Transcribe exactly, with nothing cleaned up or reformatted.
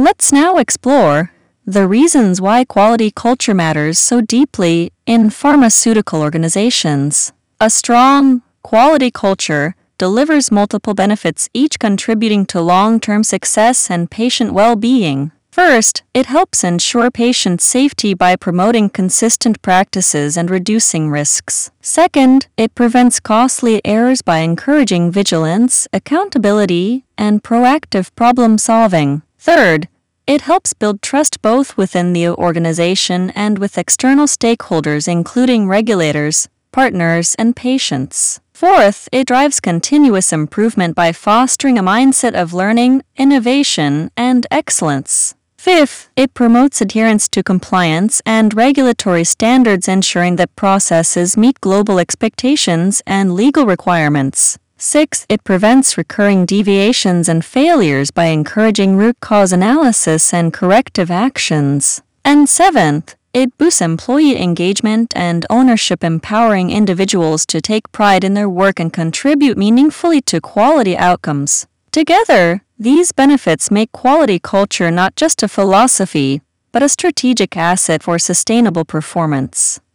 Let's now explore the reasons why quality culture matters so deeply in pharmaceutical organizations. A strong, quality culture delivers multiple benefits, each contributing to long-term success and patient well-being. First, it helps ensure patient safety by promoting consistent practices and reducing risks. Second, it prevents costly errors by encouraging vigilance, accountability, and proactive problem-solving. Third, it helps build trust both within the organization and with external stakeholders, including regulators, partners, and patients. Fourth, it drives continuous improvement by fostering a mindset of learning, innovation, and excellence. Fifth, it promotes adherence to compliance and regulatory standards, ensuring that processes meet global expectations and legal requirements. Sixth, it prevents recurring deviations and failures by encouraging root cause analysis and corrective actions. And seventh, it boosts employee engagement and ownership, empowering individuals to take pride in their work and contribute meaningfully to quality outcomes. Together, these benefits make quality culture not just a philosophy, but a strategic asset for sustainable performance.